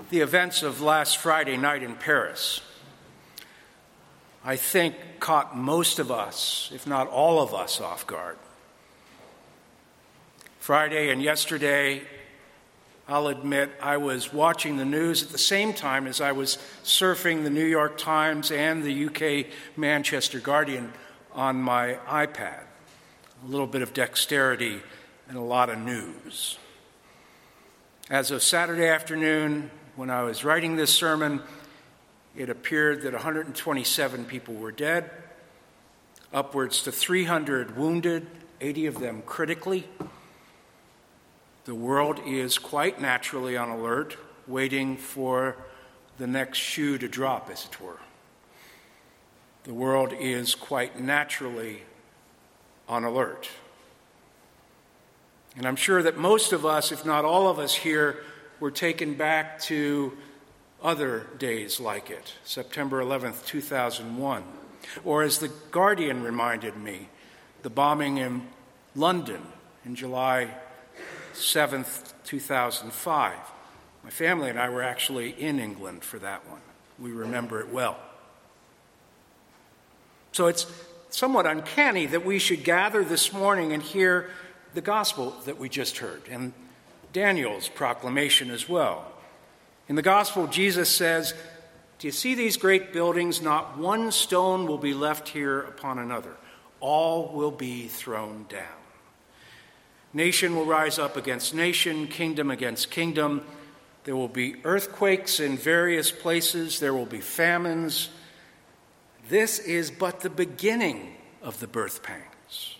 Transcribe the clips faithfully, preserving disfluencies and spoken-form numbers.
The events of last Friday night in Paris, I think, caught most of us, if not all of us, off guard. Friday and yesterday, I'll admit, I was watching the news at the same time as I was surfing the New York Times and the U K Manchester Guardian on my iPad. A little bit of dexterity and a lot of news. As of Saturday afternoon, when I was writing this sermon, it appeared that one hundred twenty-seven people were dead, upwards to three hundred wounded, eighty of them critically. The world is quite naturally on alert, waiting for the next shoe to drop, as it were. The world is quite naturally on alert. And I'm sure that most of us, if not all of us here, were taken back to other days like it, September eleventh, two thousand one. Or as The Guardian reminded me, the bombing in London in July seventh, two thousand five. My family and I were actually in England for that one. We remember it well. So it's somewhat uncanny that we should gather this morning and hear the gospel that we just heard, and Daniel's proclamation as well. In the gospel, Jesus says, "Do you see these great buildings? Not one stone will be left here upon another. All will be thrown down. Nation will rise up against nation, kingdom against kingdom. There will be earthquakes in various places. There will be famines. This is but the beginning of the birth pangs."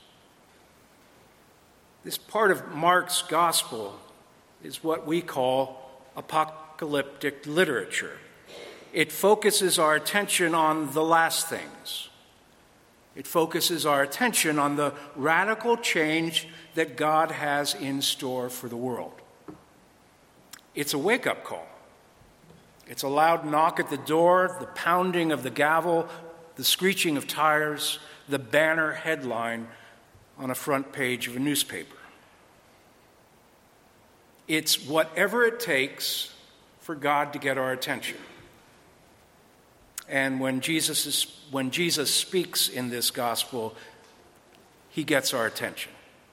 This part of Mark's gospel is what we call apocalyptic literature. It focuses our attention on the last things. It focuses our attention on the radical change that God has in store for the world. It's a wake-up call. It's a loud knock at the door, the pounding of the gavel, the screeching of tires, the banner headline on a front page of a newspaper. It's whatever it takes for God to get our attention. And when Jesus is, when Jesus speaks in this gospel, he gets our attention.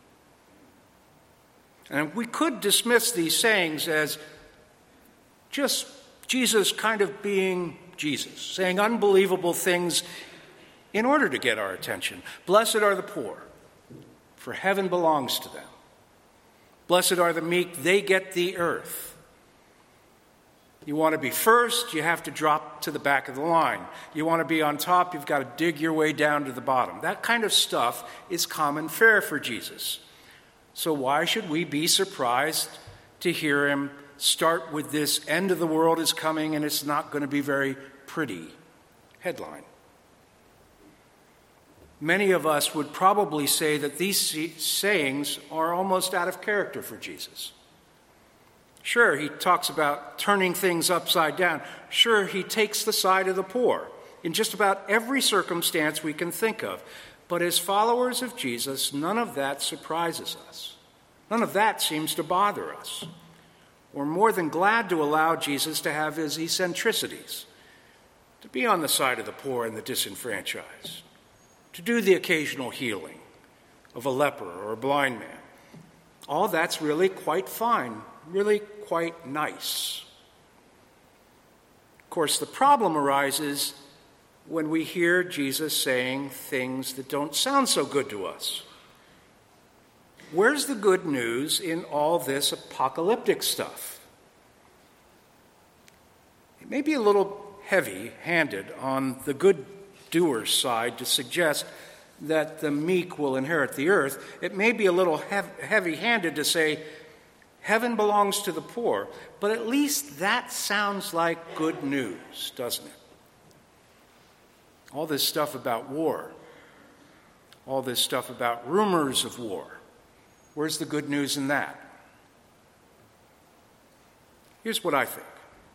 And we could dismiss these sayings as just Jesus kind of being Jesus, saying unbelievable things in order to get our attention. Blessed are the poor, for heaven belongs to them. Blessed are the meek, they get the earth. You want to be first, you have to drop to the back of the line. You want to be on top, you've got to dig your way down to the bottom. That kind of stuff is common fare for Jesus. So why should we be surprised to hear him start with this "end of the world is coming and it's not going to be very pretty" headline? Many of us would probably say that these sayings are almost out of character for Jesus. Sure, he talks about turning things upside down. Sure, he takes the side of the poor in just about every circumstance we can think of. But as followers of Jesus, none of that surprises us. None of that seems to bother us. We're more than glad to allow Jesus to have his eccentricities, to be on the side of the poor and the disenfranchised, to do the occasional healing of a leper or a blind man. All that's really quite fine, really quite nice. Of course, the problem arises when we hear Jesus saying things that don't sound so good to us. Where's the good news in all this apocalyptic stuff? It may be a little heavy-handed on the good doer's side to suggest that the meek will inherit the earth. It may be a little hev- heavy-handed to say heaven belongs to the poor, but at least that sounds like good news, doesn't it? All this stuff about war, all this stuff about rumors of war, where's the good news in that? Here's what I think.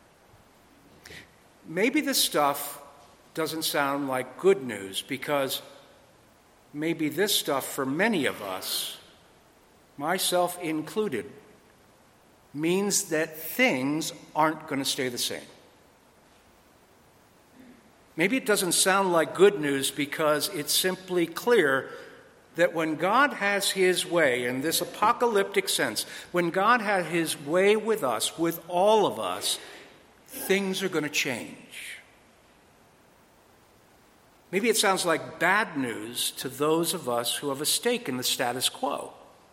Maybe this stuff doesn't sound like good news because maybe this stuff for many of us, myself included, means that things aren't going to stay the same. Maybe it doesn't sound like good news because it's simply clear that when God has his way, in this apocalyptic sense, when God had his way with us, with all of us, things are going to change. Maybe it sounds like bad news to those of us who have a stake in the status quo.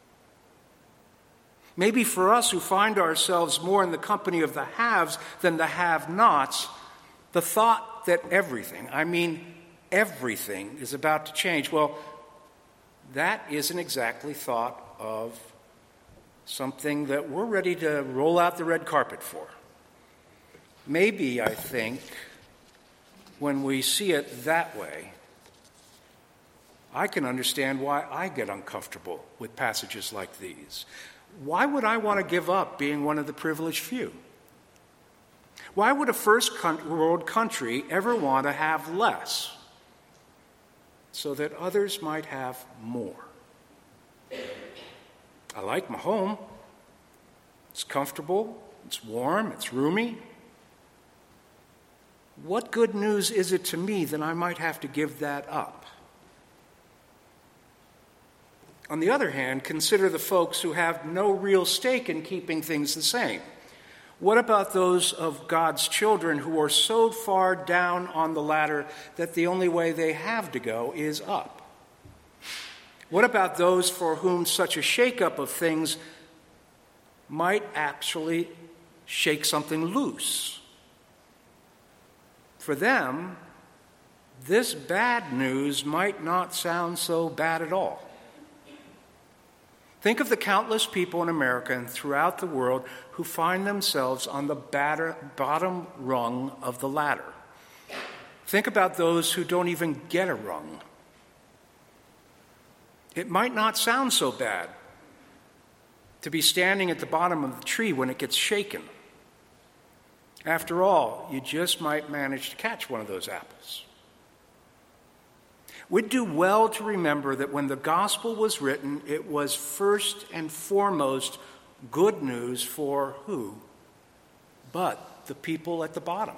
Maybe for us who find ourselves more in the company of the haves than the have-nots, the thought that everything, I mean everything, is about to change, well, that isn't exactly thought of something that we're ready to roll out the red carpet for. Maybe, I think, when we see it that way, I can understand why I get uncomfortable with passages like these. Why would I want to give up being one of the privileged few? Why would a first world country ever want to have less so that others might have more? I like my home. It's comfortable, it's warm, it's roomy. What good news is it to me that I might have to give that up? On the other hand, consider the folks who have no real stake in keeping things the same. What about those of God's children who are so far down on the ladder that the only way they have to go is up? What about those for whom such a shakeup of things might actually shake something loose? For them, this bad news might not sound so bad at all. Think of the countless people in America and throughout the world who find themselves on the batter, bottom rung of the ladder. Think about those who don't even get a rung. It might not sound so bad to be standing at the bottom of the tree when it gets shaken. After all, you just might manage to catch one of those apples. We'd do well to remember that when the gospel was written, it was first and foremost good news for who? But the people at the bottom.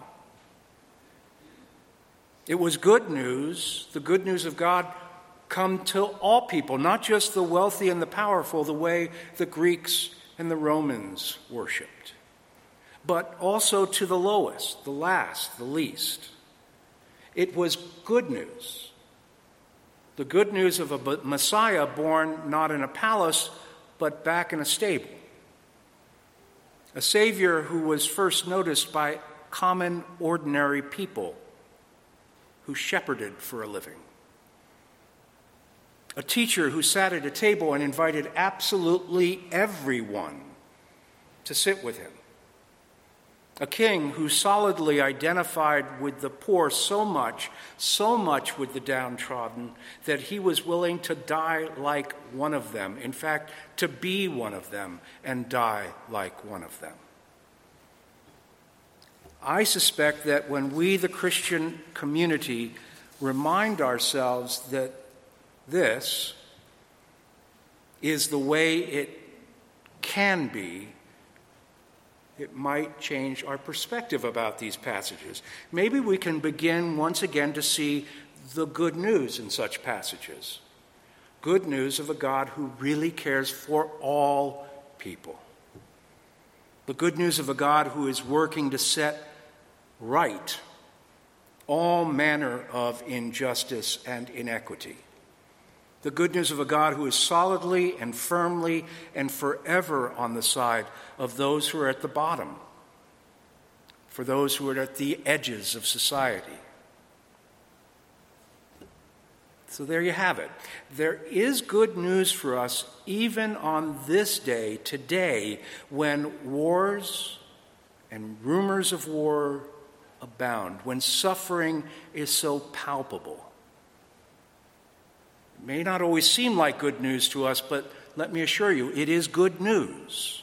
It was good news, the good news of God come to all people, not just the wealthy and the powerful, the way the Greeks and the Romans worshipped, but also to the lowest, the last, the least. It was good news. The good news of a Messiah born not in a palace, but back in a stable. A Savior who was first noticed by common, ordinary people who shepherded for a living. A teacher who sat at a table and invited absolutely everyone to sit with him. A king who solidly identified with the poor so much, so much with the downtrodden, that he was willing to die like one of them. In fact, to be one of them and die like one of them. I suspect that when we, the Christian community, remind ourselves that this is the way it can be, it might change our perspective about these passages. Maybe we can begin once again to see the good news in such passages. Good news of a God who really cares for all people. The good news of a God who is working to set right all manner of injustice and inequity. The good news of a God who is solidly and firmly and forever on the side of those who are at the bottom, for those who are at the edges of society. So there you have it. There is good news for us even on this day, today, when wars and rumors of war abound, when suffering is so palpable. It may not always seem like good news to us, but let me assure you, it is good news.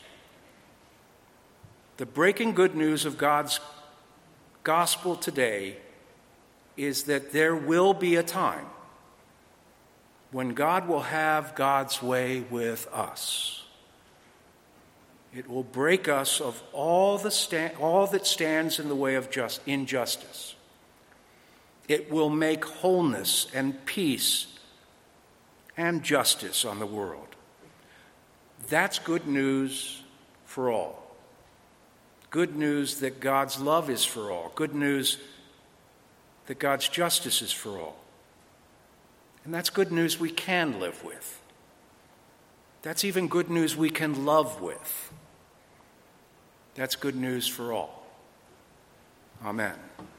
The breaking good news of God's gospel today is that there will be a time when God will have God's way with us. It will break us of all, the sta- all that stands in the way of just- injustice. It will make wholeness and peace and justice on the world. That's good news for all. Good news that God's love is for all. Good news that God's justice is for all. And that's good news we can live with. That's even good news we can love with. That's good news for all. Amen.